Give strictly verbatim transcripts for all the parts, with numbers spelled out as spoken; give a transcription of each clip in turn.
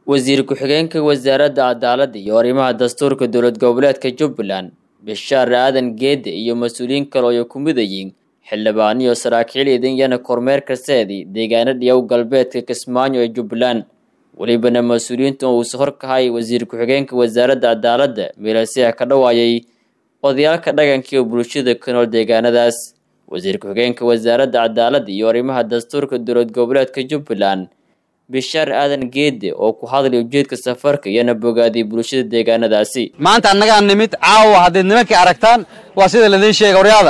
wasiir ku-xigeenka wasaaradda cadaaladda iyo arrimaha dastuurka dowlad goboleedka Jubbaland Bishaar Aadan Geede iyo mas'uuliyiin kale oo ku mid yihiin xildhibaan iyo saraakiil idin kormeerka seedi deegaanada iyo galbeedka Kismaayo ee Jubbaland walibana mas'uuliyiinta uu soo horkahay wasiir ku-xigeenka wasaaradda cadaaladda meelaha ka dhawaayay odayaalka dhaqanka iyo bulshada ku nool deegaanadaas wasiir ku-xigeenka wasaaradda cadaaladda iyo arrimaha dastuurka dowlad goboleedka Jubbaland Bishaar Aadan Geede oo ku hadlay ujeedka safarka iyo bogaadii bulshada deegaanadaasi maanta annaga nimid caawa hadii nimankii aragtaan waa sida la idin sheegay waryaada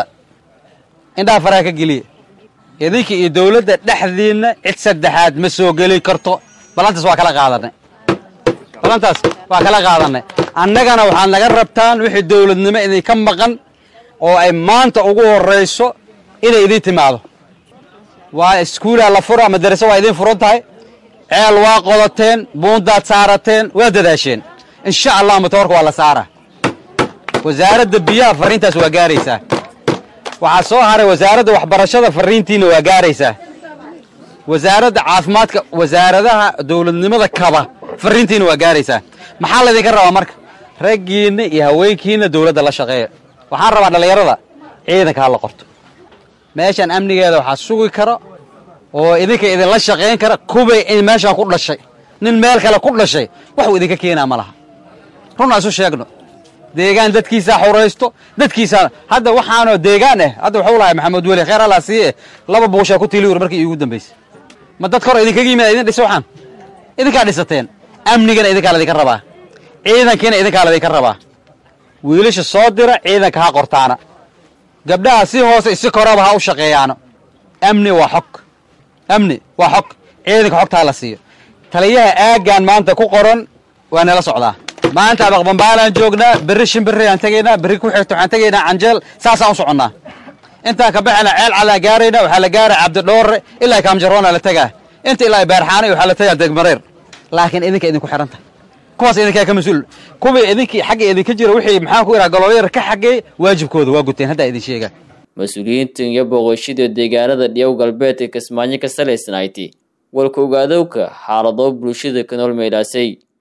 indha faraha ka galiye idinka iyo dawladda dhaxdiina cid saddexaad ma soo gali karto balantaas waa kala qaadanay balantaas waa kala qaadanay annagana waxaan naga rabtaan wixii dawladnimo idin ka maqan oo ay maanta ugu horeyso inay idin timaado waa iskuula la furo ama daraso waa idin furan tahay ceel waa qodateen buundaad saarateen waa dadaasheen insha Allah matoorka waa la saara wasaaradda biyaha fariintaas waa gaaraysaa waxa soo haray wasaaradda waxbarashada fariintiina waa gaaraysaa wasaaradda caafimaadka wasaaradaha dawladnimada kaba fariintiina waa gaaraysaa maxaa la idin rabaa marka raggiina iyo haweenkiina dawladda la shaqeeyo waxaan rabaa dhalinyarada ciidanka la qorto meeshan amnigeeda waxa sugi karo oo idinka idin la shaqeyn kara kubay in meesha ku dhashay nin meel kale ku dhashay wax uu idinka keenaa malaha runaa soo sheegno deegaan dadkiisa xoreysto dadkiisa hadda waxaano deegaan ah hadda wuxuu lahay maxamed wali khayr Allah siiye laba boosha ku tiili markii ugu dambeysay ma dad kor idinka yimaad idin dhiso waxaan idinka dhisateen amnigana idinka la idinka rabaa ciidankina idinka la idinka rabaa wiilasha soo dira ciidanka ha qortaana gabdhaha si hoose isi koraba ha u shaqeeyaan amni waa xog amni waa xog ciidanka xogta la siiyo taliyaha aagan maanta ku qoran waa nala socdaa maanta baqbanbaalan joognaa bari shimbirri aan tageynaa bari ku xigto aan tageynaa Anjel saasa u soconnaa inta ka baxna ceel cala gaarayna waxa la gaaray Cabdi Dhoore ilaa Kaamjaroona la tagaa inta ilaa Beerxaani waxa la tagaa Degmareer laakiin idinka idinku xiranta kuwaas idinka ka mas'uul kuwa idinki xaq idinka jira wixii maxaan ku iraa goloyar ka xaqay waajibkooda waa guteen hadda idin sheega mas'uuliyiinta iyo boqoshada deegaanada dhiyaw galbeedka Kismaayo ka saleysanayti walka ogaadowka xaalado bulshada ka nool meelaasay